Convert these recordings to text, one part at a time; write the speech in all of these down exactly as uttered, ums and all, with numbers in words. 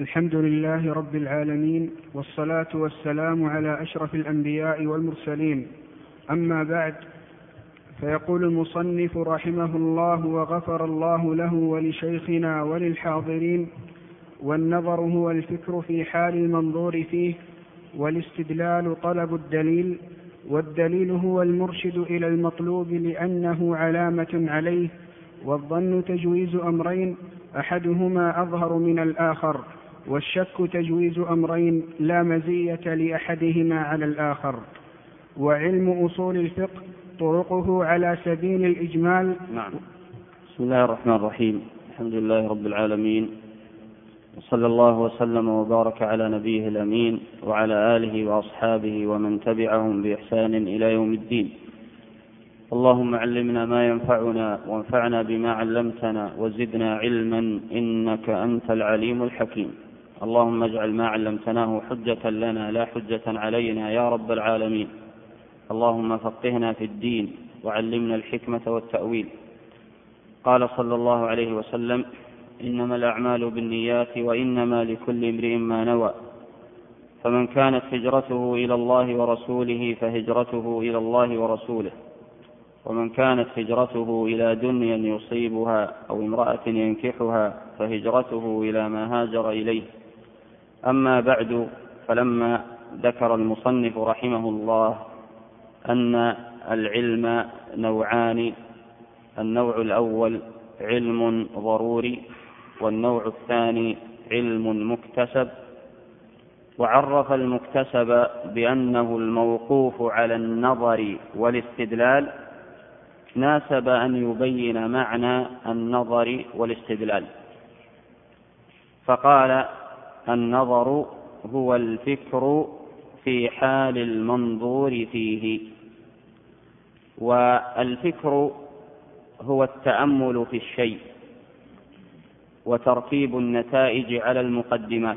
الحمد لله رب العالمين، والصلاة والسلام على أشرف الأنبياء والمرسلين. أما بعد، فيقول المصنف رحمه الله وغفر الله له ولشيخنا وللحاضرين: والنظر هو الفكر في حال المنظور فيه، والاستدلال طلب الدليل، والدليل هو المرشد إلى المطلوب لأنه علامة عليه، والظن تجويز أمرين أحدهما أظهر من الآخر، والشك تجويز أمرين لا مزية لأحدهما على الآخر. وعلم أصول الفقه طرقه على سبيل الإجمال. نعم. بسم الله الرحمن الرحيم. الحمد لله رب العالمين، وصلى الله وسلم وبارك على نبيه الأمين وعلى آله وأصحابه ومن تبعهم بإحسان إلى يوم الدين. اللهم علمنا ما ينفعنا وانفعنا بما علمتنا وزدنا علما إنك أنت العليم الحكيم. اللهم اجعل ما علمتناه حجة لنا لا حجة علينا يا رب العالمين. اللهم فقهنا في الدين وعلمنا الحكمة والتأويل. قال صلى الله عليه وسلم: إنما الأعمال بالنيات وإنما لكل امرئ ما نوى، فمن كانت هجرته إلى الله ورسوله فهجرته إلى الله ورسوله، ومن كانت هجرته إلى دنيا يصيبها أو امرأة ينكحها فهجرته إلى ما هاجر إليه. أما بعد، فلما ذكر المصنف رحمه الله أن العلم نوعان: النوع الأول علم ضروري، والنوع الثاني علم مكتسب، وعرف المكتسب بأنه الموقوف على النظر والاستدلال، ناسب أن يبين معنى النظر والاستدلال، فقال: النظر هو الفكر في حال المنظور فيه، والفكر هو التأمل في الشيء وترتيب النتائج على المقدمات.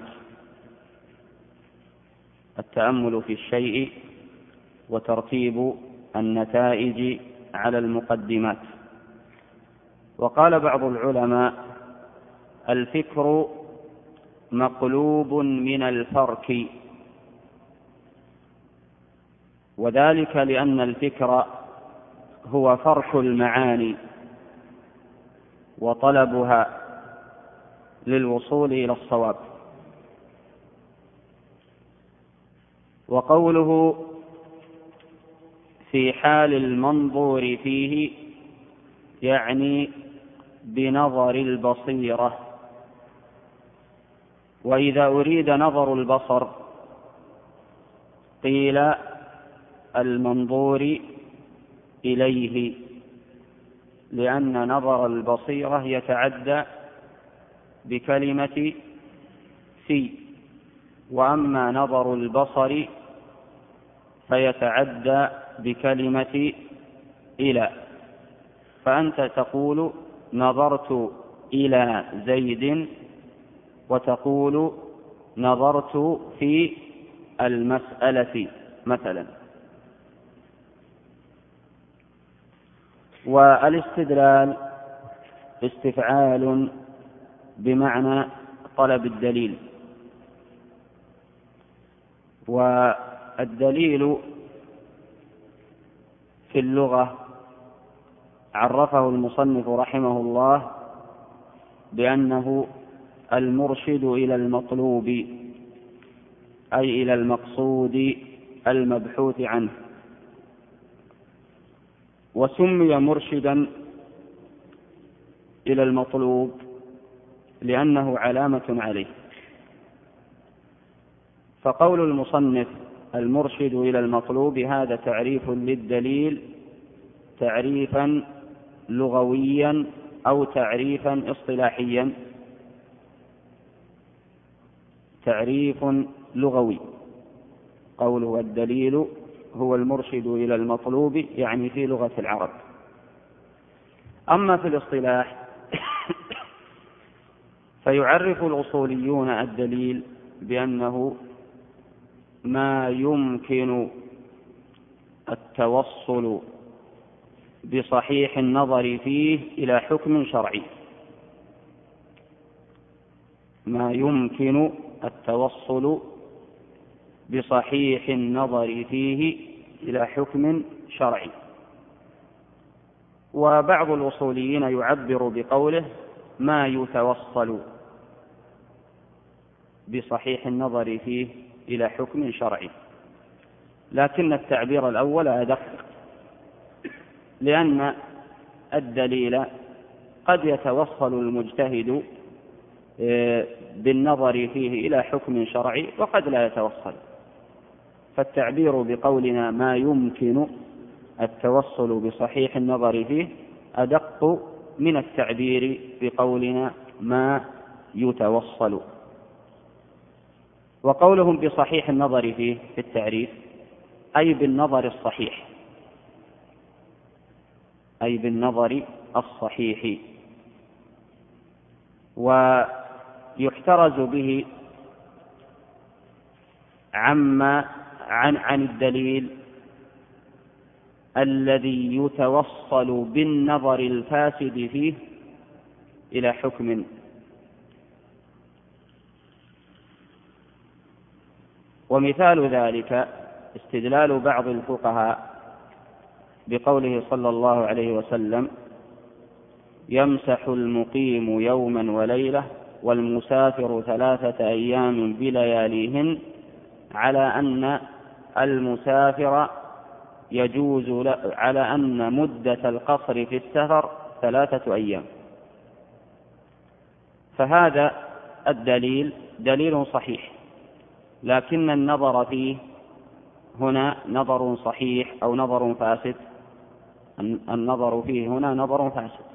التأمل في الشيء وترتيب النتائج على المقدمات. وقال بعض العلماء: الفكر مقلوب من الفرك، وذلك لأن الفكر هو فرح المعاني وطلبها للوصول إلى الصواب. وقوله في حال المنظور فيه يعني بنظر البصيرة، وإذا أريد نظر البصر قيل المنظور إليه، لأن نظر البصيرة يتعدى بكلمة في، وأما نظر البصر فيتعدى بكلمة إلى. فأنت تقول نظرت إلى زيد، وتقول نظرت في المسألة مثلا. والاستدلال استفعال بمعنى طلب الدليل، والدليل في اللغة عرفه المصنف رحمه الله بأنه المرشد إلى المطلوب، أي إلى المقصود المبحوث عنه. وسمي مرشدا إلى المطلوب لأنه علامة عليه. فقول المصنف المرشد إلى المطلوب هذا تعريف للدليل، تعريفا لغويا أو تعريفا اصطلاحيا. تعريف لغوي، قوله الدليل هو المرشد إلى المطلوب يعني في لغة العرب. أما في الاصطلاح فيعرف الأصوليون الدليل بأنه ما يمكن التوصل بصحيح النظر فيه إلى حكم شرعي. ما يمكن التوصل بصحيح النظر فيه إلى حكم شرعي. وبعض الأصوليين يعبر بقوله ما يتوصل بصحيح النظر فيه إلى حكم شرعي، لكن التعبير الأول أدق، لأن الدليل قد يتوصل المجتهد بالنظر فيه إلى حكم شرعي وقد لا يتوصل، فالتعبير بقولنا ما يمكن التوصل بصحيح النظر فيه أدق من التعبير بقولنا ما يتوصل. وقولهم بصحيح النظر فيه في التعريف أي بالنظر الصحيح، أي بالنظر الصحيح، ويحترز به عما عن, عن الدليل الذي يتوصل بالنظر الفاسد فيه إلى حكم. ومثال ذلك استدلال بعض الفقهاء بقوله صلى الله عليه وسلم يمسح المقيم يوما وليلة والمسافر ثلاثة أيام بلياليهن، على أن المسافر يجوز على أن مدة القصر في السفر ثلاثة أيام. فهذا الدليل دليل صحيح، لكن النظر فيه هنا نظر صحيح أو نظر فاسد؟ النظر فيه هنا نظر فاسد،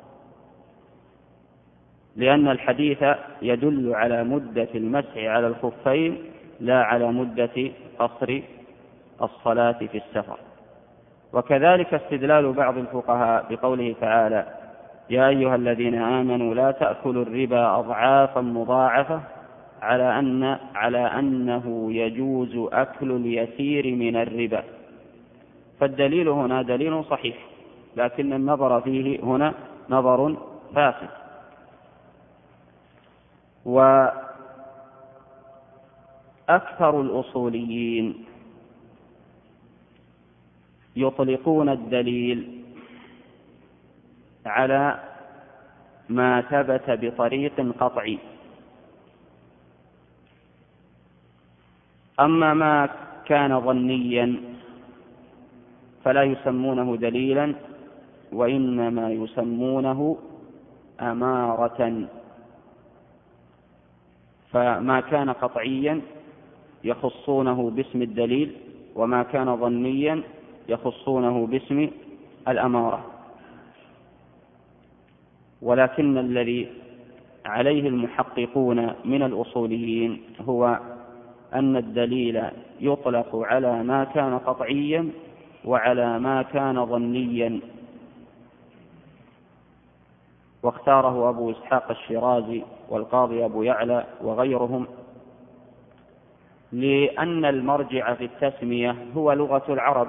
لأن الحديث يدل على مدة المسح على الخفين لا على مدة قصر الصلاة في السفر. وكذلك استدلال بعض الفقهاء بقوله تعالى يا أيها الذين آمنوا لا تأكلوا الربا أضعافا مضاعفة، على أن على أنه يجوز أكل اليسير من الربا، فالدليل هنا دليل صحيح، لكن النظر فيه هنا نظر فاسد. وأكثر الأصوليين يطلقون الدليل على ما ثبت بطريق قطعي، أما ما كان ظنيا فلا يسمونه دليلا، وإنما يسمونه أمارة. فما كان قطعيا يخصونه باسم الدليل، وما كان ظنيا يخصونه باسم الأمارة. ولكن الذي عليه المحققون من الأصوليين هو أن الدليل يطلق على ما كان قطعيا وعلى ما كان ظنيا. واختاره أبو إسحاق الشيرازي والقاضي أبو يعلى وغيرهم، لأن المرجع في التسمية هو لغة العرب،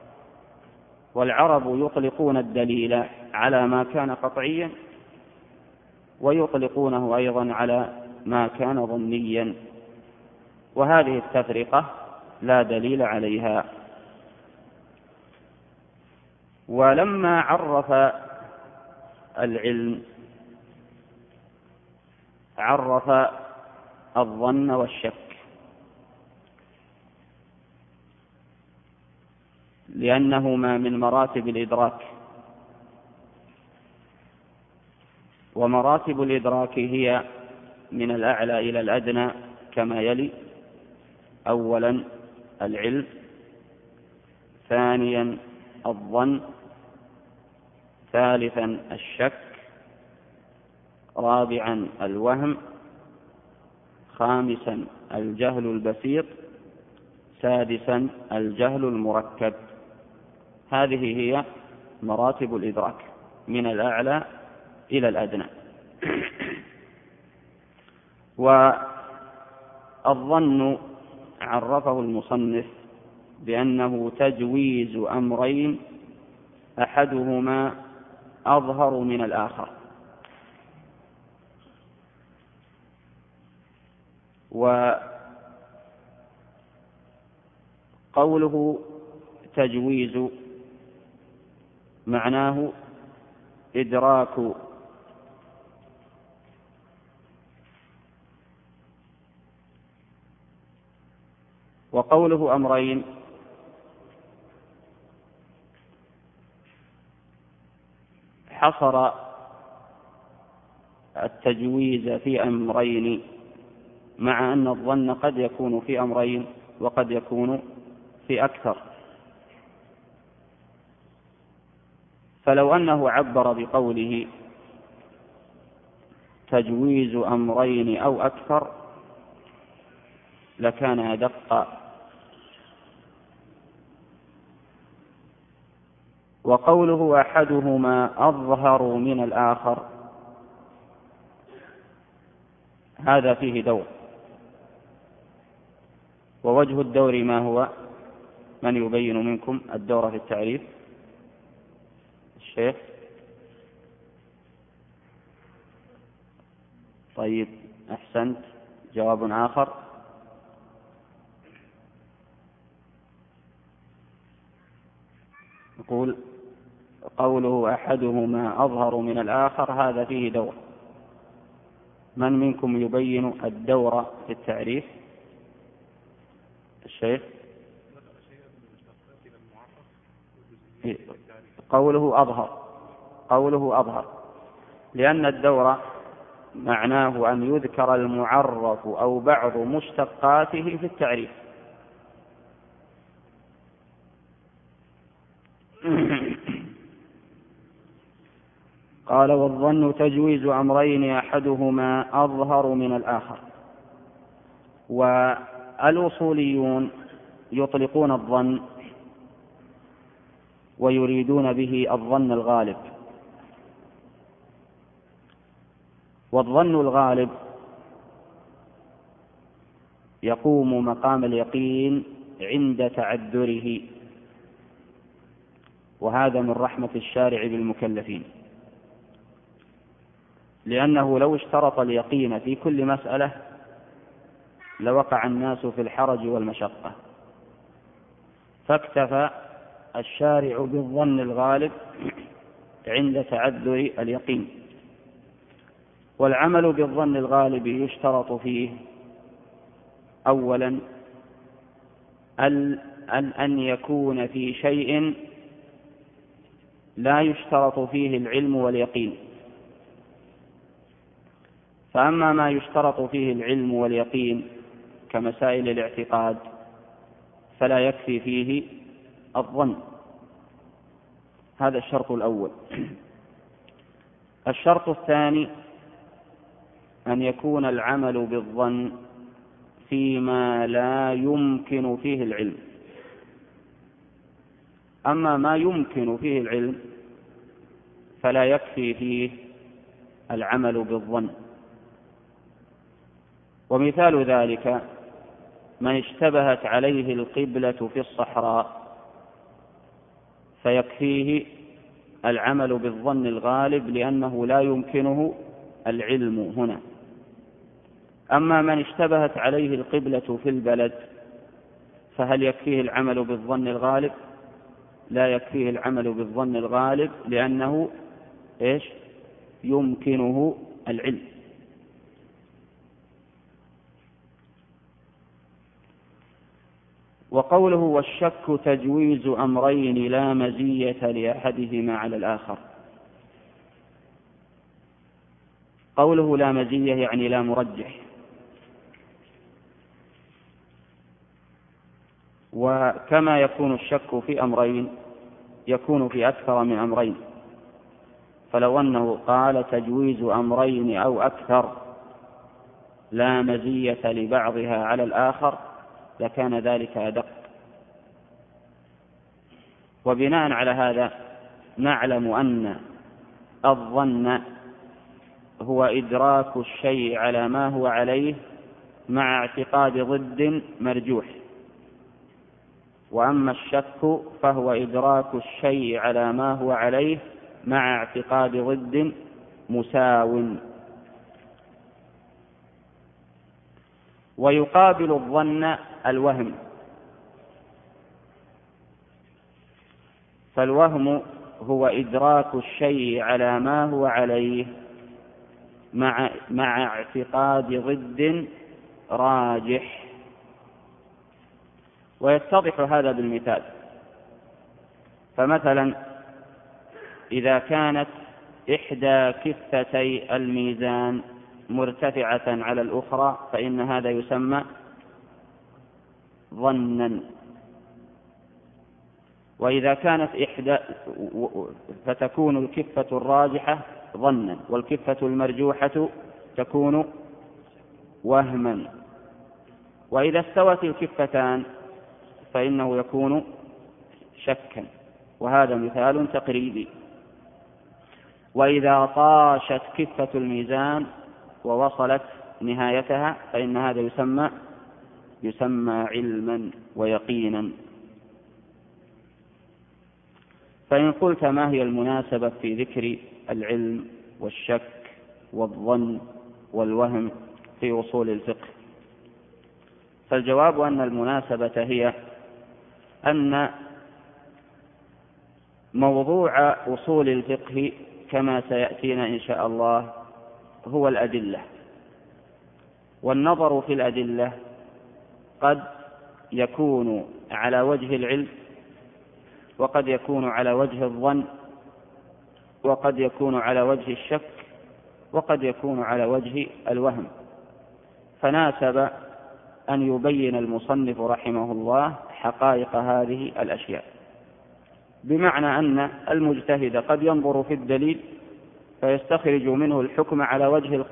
والعرب يطلقون الدليل على ما كان قطعيا ويطلقونه أيضا على ما كان ظنيا، وهذه التفرقة لا دليل عليها. ولما عرف العلم عرف الظن والشك، لأنهما من مراتب الإدراك، ومراتب الإدراك هي من الأعلى إلى الأدنى كما يلي: أولا العلم، ثانيا الظن، ثالثا الشك، رابعا الوهم، خامسا الجهل البسيط، سادسا الجهل المركب. هذه هي مراتب الإدراك من الأعلى إلى الأدنى. والظن عرفه المصنف بأنه تجويز أمرين أحدهما أظهر من الآخر. وقوله تجويز معناه إدراك وقوله أمرين حصر التجويز في أمرين، مع أن الظن قد يكون في أمرين وقد يكون في أكثر. فلو أنه عبر بقوله تجويز أمرين أو أكثر لكان أدق. وقوله أحدهما أظهر من الآخر هذا فيه دور، ووجه الدور ما هو؟ من يبين منكم الدور في التعريف؟ الشيخ. طيب أحسنت، جواب آخر. يقول قوله أحدهما أظهر من الآخر هذا فيه دور. من منكم يبين الدور في التعريف؟ الشيخ. قوله أظهر قوله أظهر لأن الدور معناه أن يذكر المعرف أو بعض مشتقاته في التعريف. قال والظن تجويز أمرين أحدهما أظهر من الآخر. والأصوليون يطلقون الظن ويريدون به الظن الغالب، والظن الغالب يقوم مقام اليقين عند تعذره، وهذا من رحمة الشارع بالمكلفين، لأنه لو اشترط اليقين في كل مسألة لوقع الناس في الحرج والمشقة، فاكتفى الشارع بالظن الغالب عند تعذر اليقين. والعمل بالظن الغالب يشترط فيه أولا أن يكون في شيء لا يشترط فيه العلم واليقين، فأما ما يشترط فيه العلم واليقين كمسائل الاعتقاد فلا يكفي فيه الظن. هذا الشرط الأول. الشرط الثاني أن يكون العمل بالظن فيما لا يمكن فيه العلم. أما ما يمكن فيه العلم فلا يكفي فيه العمل بالظن. ومثال ذلك من اشتبهت عليه القبلة في الصحراء فيكفيه العمل بالظن الغالب لأنه لا يمكنه العلم هنا. أما من اشتبهت عليه القبلة في البلد فهل يكفيه العمل بالظن الغالب؟ لا يكفيه العمل بالظن الغالب لأنه إيش؟ يمكنه العلم. وقوله والشك تجويز أمرين لا مزية لأحدهما على الآخر. قوله لا مزية يعني لا مرجح، وكما يكون الشك في أمرين يكون في أكثر من أمرين. فلو أنه قال تجويز أمرين أو أكثر لا مزية لبعضها على الآخر لكان ذلك أدق. وبناء على هذا نعلم أن الظن هو إدراك الشيء على ما هو عليه مع اعتقاد ضد مرجوح، وأما الشك فهو إدراك الشيء على ما هو عليه مع اعتقاد ضد مساو. ويقابل الظن الوهم. فالوهم هو إدراك الشيء على ما هو عليه مع, مع اعتقاد ضد راجح. ويتضح هذا بالمثال. فمثلا إذا كانت إحدى كفتي الميزان مرتفعة على الأخرى فإن هذا يسمى ظنا. وإذا كانت إحدى فتكون الكفة الراجحة ظنا والكفة المرجوحة تكون وهما. وإذا استوت الكفتان فإنه يكون شكا، وهذا مثال تقريبي. وإذا طاشت كفة الميزان ووصلت نهايتها فإن هذا يسمى يسمى علما ويقينا. فإن قلت ما هي المناسبة في ذكر العلم والشك والظن والوهم في أصول الفقه؟ فالجواب أن المناسبة هي أن موضوع أصول الفقه كما سيأتينا إن شاء الله هو الأدلة. والنظر في الأدلة قد يكون على وجه العلم، وقد يكون على وجه الظن، وقد يكون على وجه الشك، وقد يكون على وجه الوهم. فناسب أن يبين المصنف رحمه الله حقائق هذه الأشياء، بمعنى أن المجتهد قد ينظر في الدليل فيستخرج منه الحكم على وجه